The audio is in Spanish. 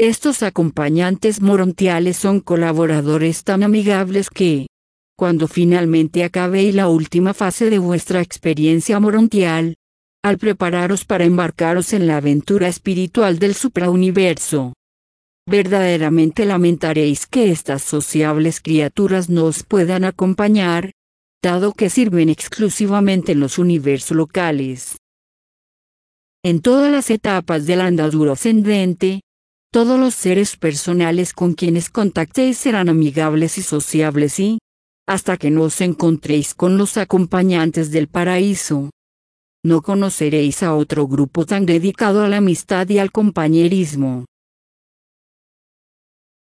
Estos acompañantes morontiales son colaboradores tan amigables que, cuando finalmente acabe la última fase de vuestra experiencia morontial, al prepararos para embarcaros en la aventura espiritual del suprauniverso, verdaderamente lamentaréis que estas sociables criaturas no os puedan acompañar, dado que sirven exclusivamente en los universos locales. En todas las etapas de la andadura ascendente, todos los seres personales con quienes contactéis serán amigables y sociables y, hasta que no os encontréis con los acompañantes del paraíso, no conoceréis a otro grupo tan dedicado a la amistad y al compañerismo.